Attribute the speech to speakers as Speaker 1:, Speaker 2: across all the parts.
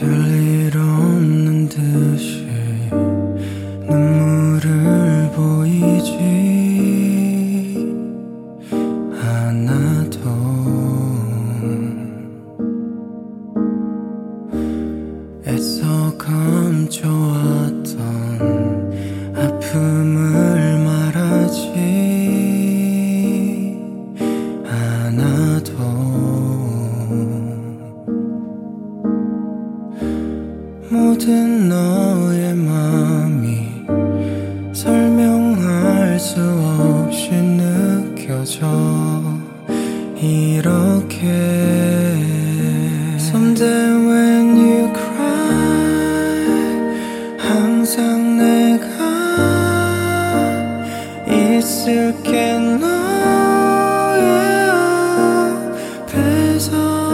Speaker 1: 별일 없는 듯이 눈물을 보이지 않아도 애써 감춰왔던 아픔을 말하지 않아도 모든 너의 맘이 설명할 수 없이 느껴져 이렇게 Someday when you cry 항상 내가 있을게 너의 앞에서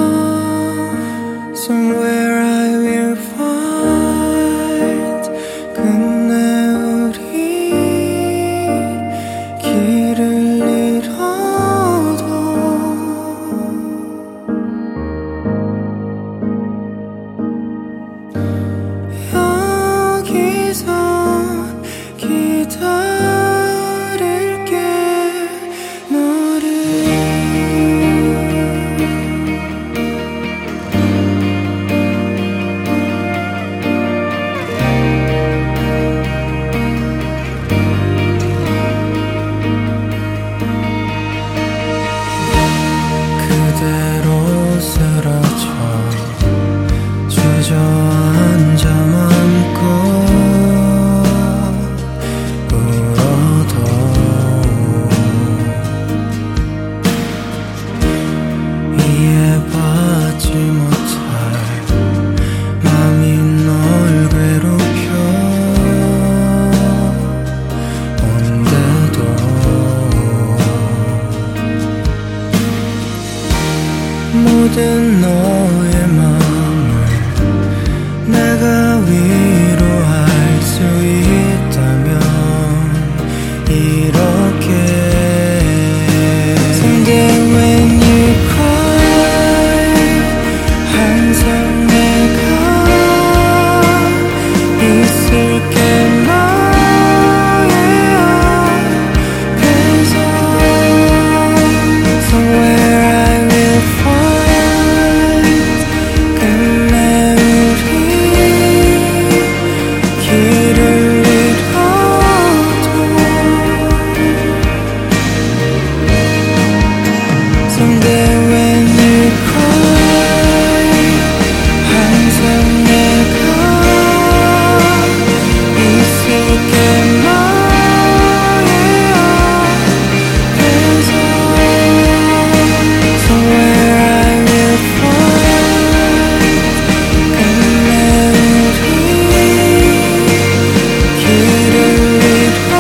Speaker 1: Somewhere I will find 끝내 우리 길을 잃어도 여기서 기다릴게 너를 그대로 쓰러져 주저앉아 맘껏 울어도 이해받지 못할 맘이 널 괴롭혀 온데도 모든 너의 마음을 내가 위로할 수 있다면 이렇게 Someday when you cry 항상 내가 있을게 너의 앞에서 Somewhere I will find 끝내 우리 길을 잃어도 Someday when you cry 항상 내가 있을게 너의 앞에서 Somewhere I will find 끝내 우리 길을 잃어도